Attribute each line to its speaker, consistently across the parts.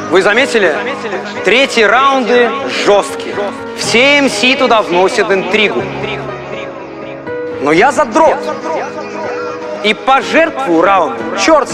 Speaker 1: Вы заметили? Третьи раунды жесткие. Все МС туда вносят интригу. Но я задрот. И пожертвую раундом. Черт!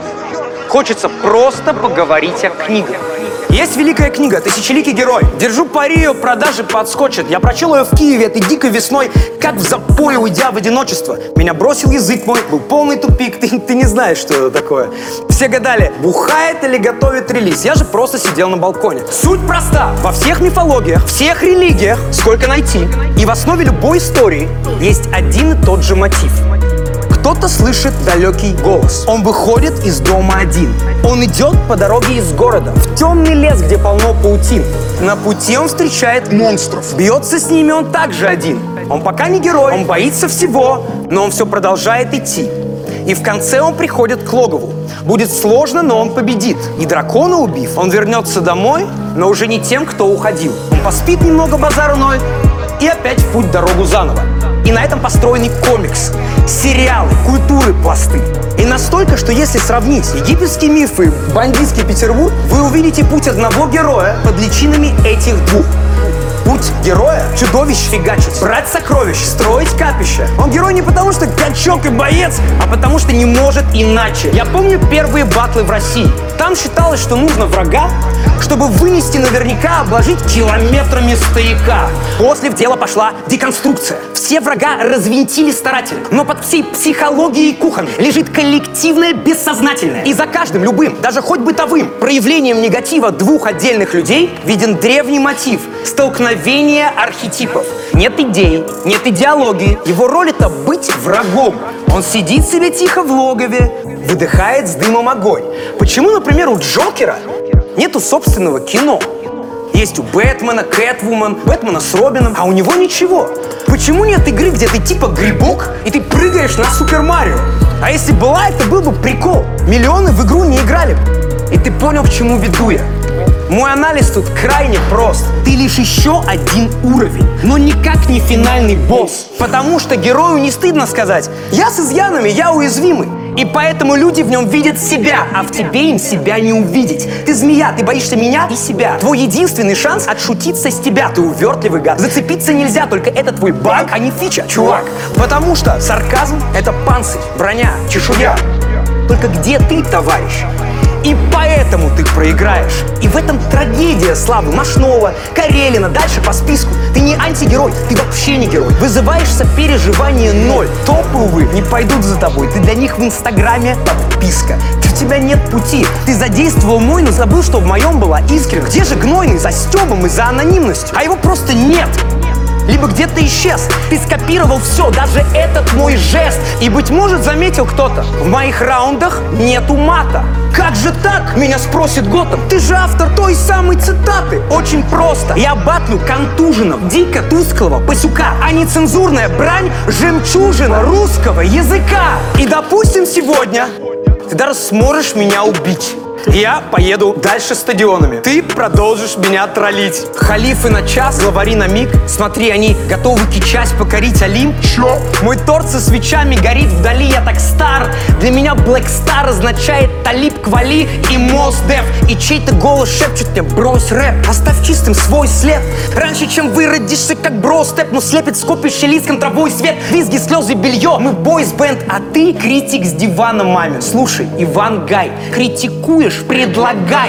Speaker 1: Хочется просто поговорить о книгах.
Speaker 2: Есть великая книга «Тысячеликий герой». Держу пари, ее продажи подскочат. Я прочел ее в Киеве этой дикой весной, как в запое, уйдя в одиночество. Меня бросил язык мой, был полный тупик. Ты не знаешь, что это такое. Все гадали, бухает или готовит релиз. Я же просто сидел на балконе. Суть проста. Во всех мифологиях, всех религиях, сколько найти, и в основе любой истории есть один и тот же мотив. Кто-то слышит далекий голос. Он выходит из дома один. Он идет по дороге из города в темный лес, где полно паутин. На пути он встречает монстров. Бьется с ними он также один. Он пока не герой, он боится всего, но он все продолжает идти. И в конце он приходит к логову. Будет сложно, но он победит. И дракона убив, он вернется домой, но уже не тем, кто уходил. Он поспит немного, базару ноет, и опять в путь дорогу заново. И на этом построены комикс, сериалы, культуры, пласты. И настолько, что если сравнить египетские мифы и бандитский Петербург, вы увидите путь одного героя под личинами этих двух. Путь героя — чудовищ фигачить, брать сокровища, строить капища. Он герой не потому, что качок и боец, а потому, что не может иначе. Я помню первые батлы в России. Там считалось, что нужно врага, чтобы вынести наверняка, обложить километрами стояка. После в дело пошла деконструкция. Все врага развинтили старательно. Но под всей психологией кухонной лежит коллективное бессознательное. И за каждым любым, даже хоть бытовым, проявлением негатива двух отдельных людей виден древний мотив — столкновение архетипов. Нет идей, нет идеологии. Его роль — это быть врагом. Он сидит себе тихо в логове, выдыхает с дымом огонь. Почему, например, у Джокера нету собственного кино? Есть у Бэтмена, Кэтвумен, Бэтмена с Робином, а у него ничего. Почему нет игры, где ты типа грибок, и ты прыгаешь на Супер Марио? А если была, это был бы прикол. Миллионы в игру не играли. И ты понял, к чему веду я. Мой анализ тут крайне прост. Ты лишь еще один уровень, но никак не финальный босс. Потому что герою не стыдно сказать: я с изъянами, я уязвимый. И поэтому люди в нем видят себя, а в тебе им себя не увидеть. Ты змея, ты боишься меня и себя. Твой единственный шанс отшутиться с тебя. Ты увертливый гад. Зацепиться нельзя, только это твой баг, а не фича, чувак. Потому что сарказм — это панцирь, броня, чешуя. Только где ты, товарищ? И поэтому ты проиграешь. И в этом трагедия славы Машнова, Карелина, дальше по списку. Ты не антигерой, ты вообще не герой. Вызываешь сопереживание ноль. Топы, увы, не пойдут за тобой. Ты для них в Инстаграме подписка. У тебя нет пути. Ты задействовал мой, но забыл, что в моем была искренность. Где же гнойный за стёбом и за анонимностью? А его просто нет. Либо где-то исчез. Ты скопировал все, даже этот мой жест. И, быть может, заметил кто-то: в моих раундах нету мата. Как же так? Меня спросит Готэм. Ты же автор той самой цитаты. Очень просто. Я батлю контуженного, дико тусклого пасюка, а нецензурная брань — жемчужина русского языка. И, допустим, сегодня ты даже сможешь меня убить. Я поеду дальше стадионами. Ты продолжишь меня троллить. Халифы на час, главари на миг. Смотри, они готовы кичась покорить Олимп. Чё? Мой торт со свечами горит вдали, я так стар. Для меня Black Star означает Талиб Квали и Мос Деф. И чей-то голос шепчет мне: брось рэп, оставь чистым свой след. Раньше, чем выродишься, как бростеп, но слепит скопище лиц контровой свет. Визги, слезы, белье. Мы бойс-бенд, а ты критик с дивана мамин. Слушай, Иван Гай, критикуешь, предлагай.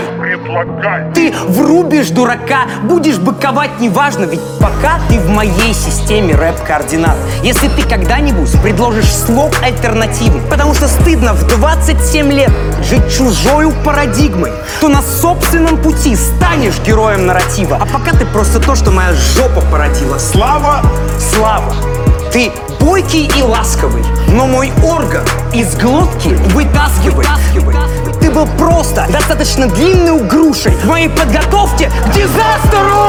Speaker 2: Ты врубишь дурака, будешь быковать, неважно, ведь пока ты в моей системе рэп-координат. Если ты когда-нибудь предложишь слог альтернативный, потому что стыдно в 27 лет жить чужою парадигмой, то на собственном пути станешь героем нарратива. А пока ты просто то, что моя жопа породила. Слава! Слава! Ты бойкий и ласковый, но мой орган из глотки вытаскивай. Ты был просто достаточно длинной грушей в моей подготовке к дизастеру!